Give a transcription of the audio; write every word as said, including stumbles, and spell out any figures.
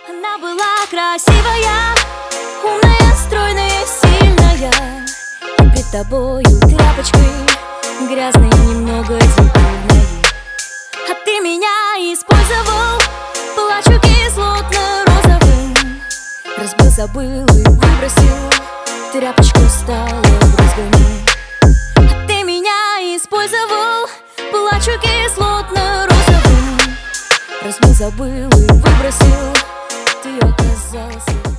Она была красивая, умная, стройная, сильная. И пред тобою тряпочкой грязной, немного дебильной. А ты меня использовал, плачу кислотно-розовым. Разбил, забыл и выбросил, тряпочку стала брызгами. А ты меня использовал, плачу кислотно-розовым. Разбил, забыл и выбросил, ты оказался